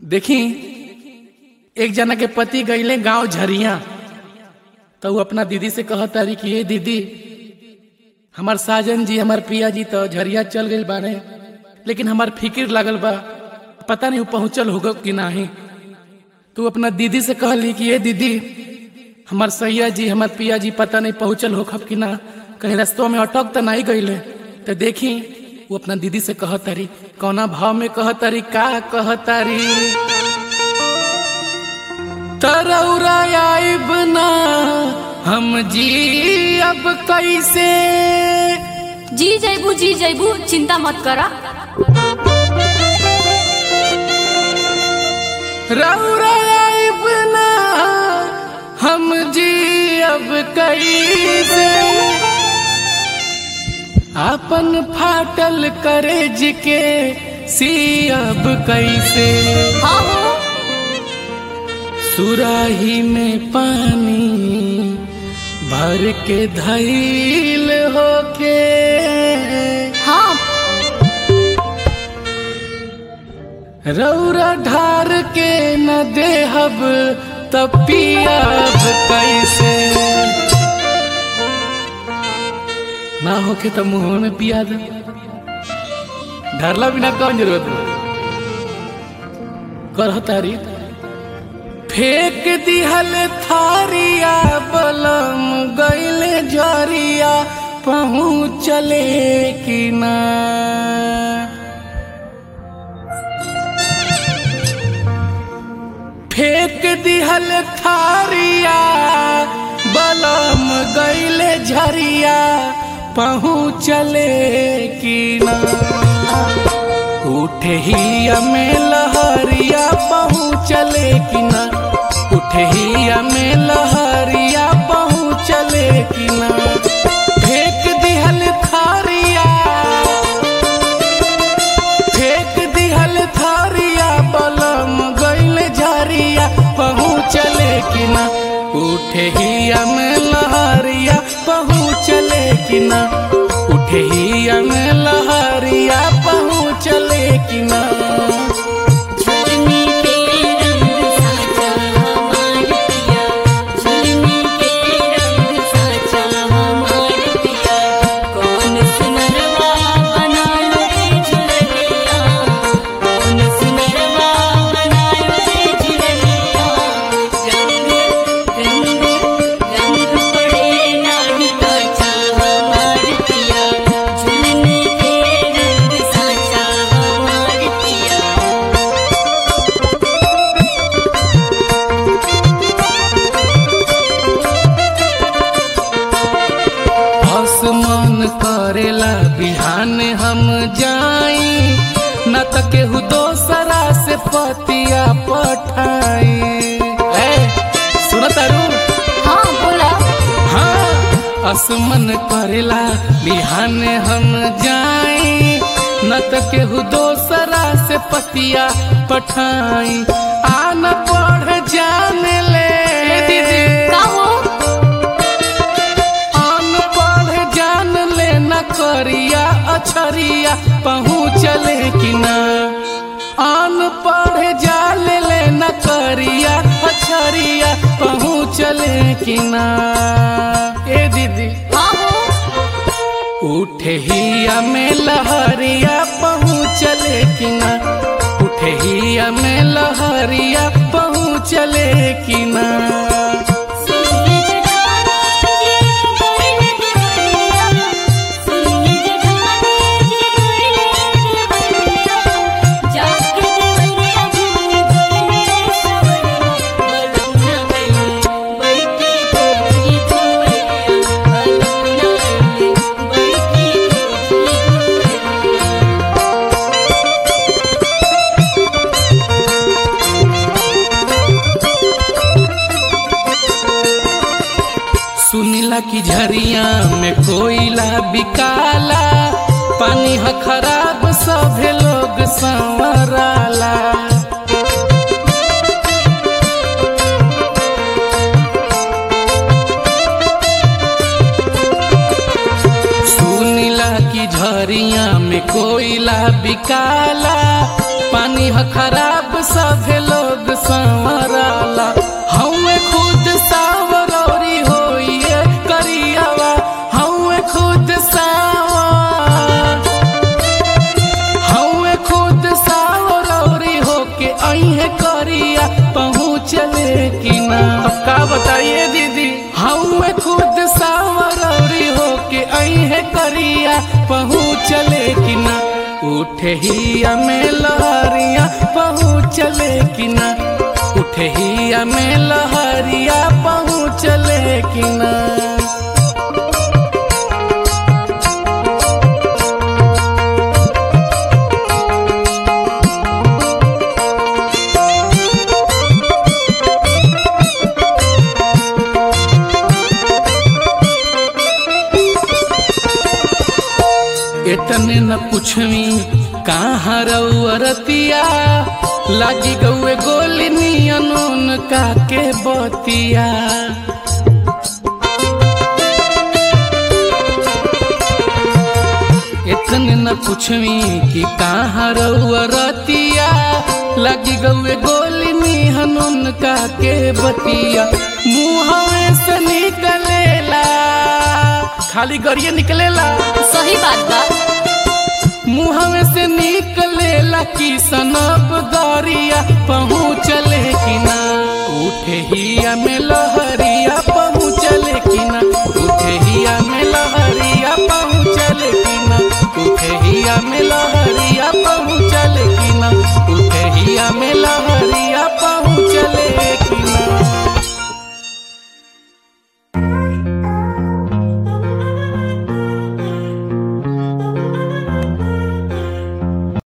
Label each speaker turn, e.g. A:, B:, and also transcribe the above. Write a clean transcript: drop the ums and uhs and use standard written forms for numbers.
A: देखी एक जना के पति गईले गांव झरिया तो वो अपना दीदी से कहता रही कि ये दीदी हमार साजन जी हमार पिया जी तो झरिया चल गए बारे लेकिन हमार फिक्र लागल बा पता नहीं वो पहुंचल होगा कि नहीं। तो अपना दीदी से कहली कि ये दीदी हमार सैया जी हमार पिया जी पता नहीं पहुंचल होखब कि ना, कहीं रस्तों में अटक तो नहीं गईले। तो देखी वो अपना दीदी से कहतारी कौना भाव में कहतारी का कहतारी तरौरा आइब ना हम जी अब कैसे
B: जी जैबू चिंता मत करा।
A: रौरा आइब ना हम जी अब कैसे अपन फाटल करेज के सी अब कैसे।
B: हाँ हो
A: सुराही में पानी भर के धैल होके
B: हाँ
A: रौरा ढार के न देहब तब पियाब कैसे। ना होके तो मुंह में पिया दे ढरला बिना कौन जरूरत कर तारी फेंक दिहल थारिया बलम गईले झरिया पहुँचले कि ना। फेंक दिहल थारिया बलम गईले झरिया पहुँचले कि ना। उठे ही में लहरिया पहुँचले कि ना, उठे ही में लहरिया पहुँचले कि ना। फेंक दिहल थारिया बलम गईले झरिया पहुँचले कि ना। उठे ही में लहरिया पहुँचले कि ना, उठे ही में लहरिया पहुँचले कि ना। करेला बिहान हम जाई न त केहू दोसरा से पतिया पठाई। सुन तारू
B: हाँ बोला
A: हाँ असमन करेला बिहान हम जाई न त केहू दोसरा से पतिया पठाई। आन पढ़ जान ले दीदी
B: का हो
A: करिया अछरिया पहुँचले कि ना। आन पढ़ जाल ले न करिया अछरिया पहुँचले कि ना। ए दीदी
B: हाँ हो
A: उठे ही में लहरिया पहुँचले कि ना, उठे ही में लहरिया पहुँचले कि ना। सुनीला की झरिया में कोयला बिकाला पानी ह खराब सभे लोग संवराला। सुनीला की झरिया में कोयला बिकाला पानी ह खराब सभे संवराला हमें खुद सावरौरी होइए करियावा हमें खुद हमें खुद सावरौरी होके अहे करिया पहुँचले कि ना। अब का बताइए दीदी हमें खुद सावरौरी होके अहे करिया पहुँचले कि ना। उठे ही में लहरिया पहुँचले कि ना। उठे ही में लहरिया पहुँचले कि ना। इतने न पूछवी कहाँ रउअरतिया लागी गौए गोली नियनून का के बतिया। इतने न पूछवी कि कहाँ रउअरतिया लागी गौए गोली नियनून का के बतिया। मुँहवे से निकलेला खाली गरिए निकलेला
B: सही बात बा।
A: मुँहवे से निकलेला किसनब दरिया पहुँचले कि ना। उठे ही में